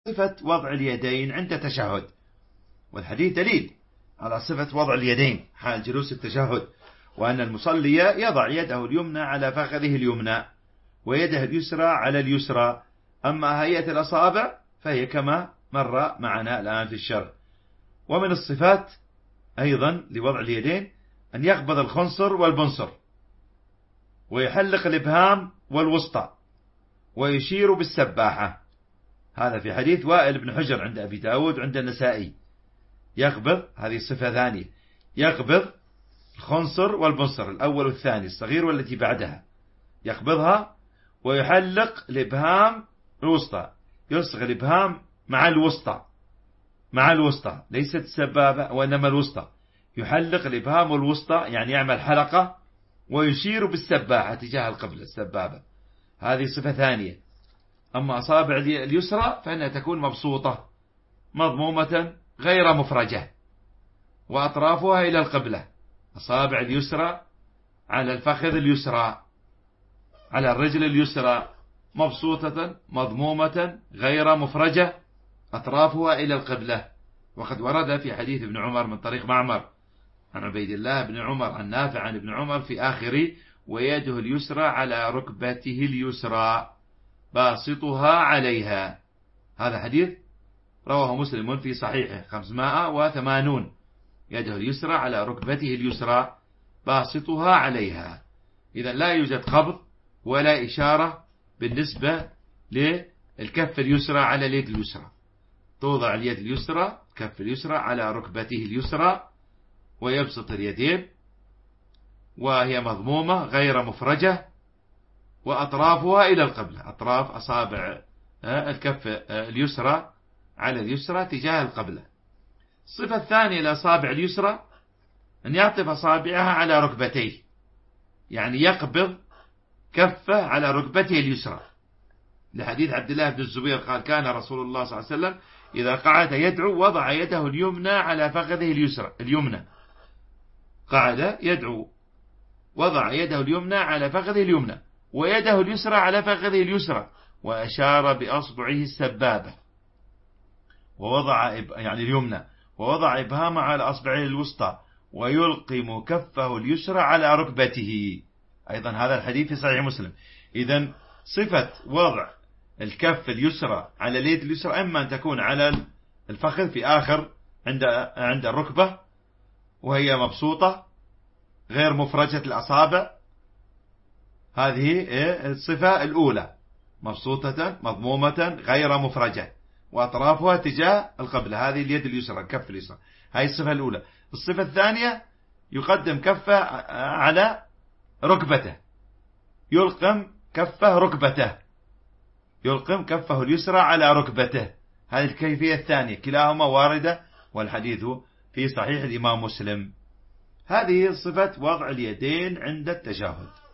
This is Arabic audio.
صفة وضع اليدين عند التشهد، والحديث دليل على صفة وضع اليدين حال جلوس التشهد، وأن المصلي يضع يده اليمنى على فخذه اليمنى ويده اليسرى على اليسرى. أما هيئة الأصابع فهي كما مر معنا الآن في الشرح. ومن الصفات أيضا لوضع اليدين أن يقبض الخنصر والبنصر، ويحلق الإبهام والوسطى، ويشير بالسباحة. هذا في حديث وائل بن حجر عند أبي داود عند النسائي. يقبض، هذه صفة ثانية، يقبض الخنصر والبنصر، الأول والثاني، الصغير والتي بعدها، يقبضها ويحلق الإبهام الوسطى، يصغي الإبهام مع الوسطى، مع الوسطى، ليست السبابة وإنما الوسطى، يحلق الإبهام الوسطى يعني يعمل حلقة، ويشير بالسباحة تجاه القبلة السبابة. هذه صفة ثانية. أما أصابع اليسرى فإنها تكون مبسوطة مضمومة غير مفرجة، وأطرافها إلى القبلة. أصابع اليسرى على الفخذ اليسرى، على الرجل اليسرى، مبسوطة مضمومة غير مفرجة، أطرافها إلى القبلة. وقد ورد في حديث ابن عمر من طريق معمر عن عبيد الله بن عمر عن نافع عن ابن عمر في آخر: ويده اليسرى على ركبته اليسرى باسطها عليها. هذا حديث رواه مسلم في صحيحه 580. يده اليسرى على ركبته اليسرى باسطها عليها. إذا لا يوجد قبض ولا إشارة بالنسبة للكف اليسرى على اليد اليسرى. توضع اليد اليسرى، كف اليسرى على ركبته اليسرى، ويبسط اليدين وهي مضمومة غير مفرجة، وأطرافها إلى القبلة، أطراف أصابع الكف اليسرى على اليسرى تجاه القبلة. الصفة الثانية لأصابع اليسرى أن يعطف أصابعها على ركبتيه، يعني يقبض كفه على ركبته اليسرى، لحديث عبد الله بن الزبير قال: كان رسول الله صلى الله عليه وسلم إذا قعد يدعو وضع يده اليمنى على فخذه اليمنى. قعد يدعو وضع يده اليمنى على فخذه اليمنى، ويده اليسرى على فخذه اليسرى، وأشار بأصبعه السبابة ووضع يعني اليمنى، ووضع إبهامه على أصبعه الوسطى، ويلقم كفه اليسرى على ركبته. أيضا هذا الحديث في صحيح مسلم. إذن صفة وضع الكف اليسرى على اليد اليسرى إما أن تكون على الفخذ في آخر عند الركبة وهي مبسوطة غير مفرجة الأصابع، هذه الصفة الأولى، مبسوطة مضمومة غير مفرجة، وأطرافها تجاه القبلة، هذه اليد اليسرى الكف اليسرى، هذه الصفة الأولى. الصفة الثانية يقدم كفه على ركبته، يلقم كفه ركبته، يلقم كفه اليسرى على ركبته. هذه الكيفية الثانية، كلاهما واردة والحديث في صحيح الإمام مسلم. هذه صفة وضع اليدين عند التشهد.